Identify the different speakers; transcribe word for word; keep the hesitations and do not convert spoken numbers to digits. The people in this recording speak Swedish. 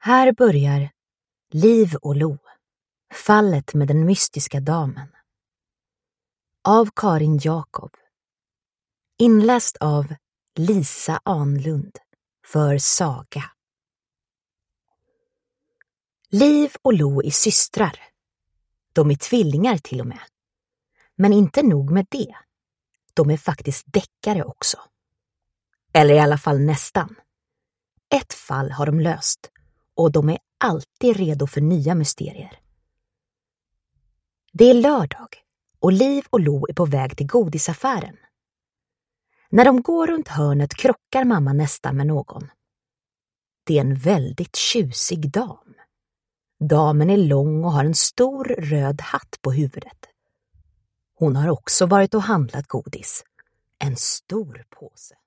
Speaker 1: Här börjar Liv och Lo, fallet med den mystiska damen. Av Karin Jakob. Inläst av Lisa Anlund för Saga. Liv och Lo är systrar. De är tvillingar till och med. Men inte nog med det. De är faktiskt deckare också. Eller i alla fall nästan. Ett fall har de löst och de är alltid redo för nya mysterier. Det är lördag och Liv och Lo är på väg till godisaffären. När de går runt hörnet krockar mamma nästan med någon. Det är en väldigt tjusig dam. Damen är lång och har en stor röd hatt på huvudet. Hon har också varit och handlat godis. En stor påse.